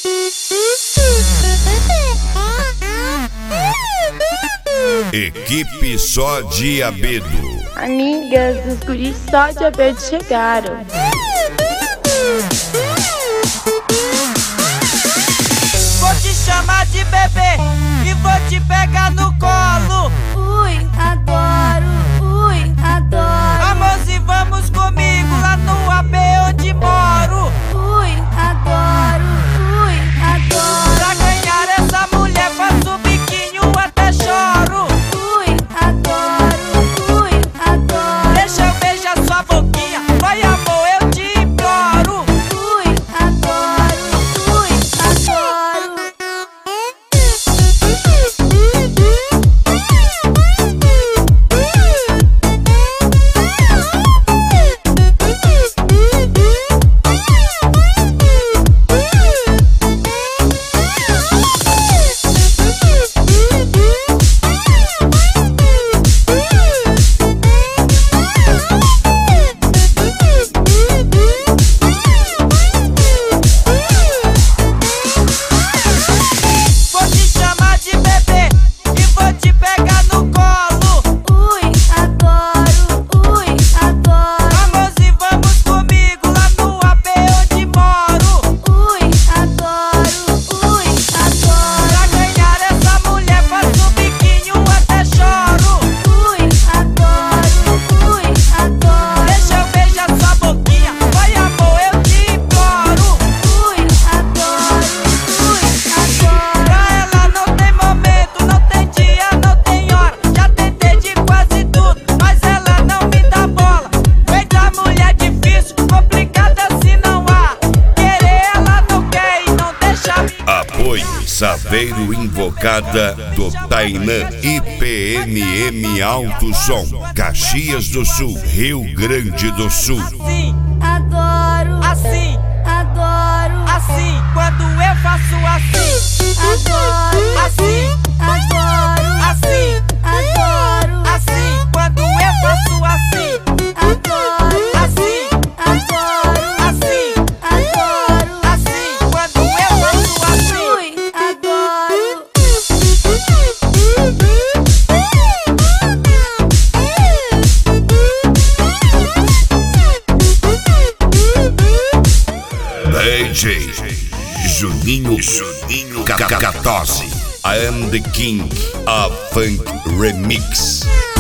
Equipe Só Diabedo. Amigas, os guris Só Diabedo chegaram. Vou te chamar de bebê e vou te pegar no colo. Ui, adoro, adoro. Amorzinho, vamos comigo lá no AP onde moro. Ui, adoro, adoro. Pra ganhar essa mulher faço um biquinho até choro. Ui, adoro, adoro. Deixa eu beijar sua boquinha, vai amor, eu te imploro. Ui, adoro, adoro. Vou te chamar de bebê e vou te pegar no colo. Ui, adoro, adoro. Amorzinho, vamos comigo lá no AP onde moro. Ui, adoro, adoro. Pra ganhar essa mulher faço um biquinho até choro. Ui, adoro, adoro. Deixa eu beijar sua boquinha, vai amor, eu te imploro. Ui, adoro, adoro. Pra ela não tem momento, não tem dia, não tem hora. Já tentei de quase tudo, mas ela não me dá bola. Feita mulher difícil, complicada se não há. Querer ela não quer e não deixa me... Apoio Saveiro Invocada do Tainã. IPNM Alto Som, Caxias do Sul, Rio Grande do Sul. Assim, Adoro, assim, adoro, assim, quando eu faço assim, adoro, assim, adoro, assim, adoro, assim, quando eu faço assim, adoro, assim, adoro, assim, adoro, assim, quando eu faço assim. ui, adoro. DJ Juninho Cacatose. I am the king of funk remix.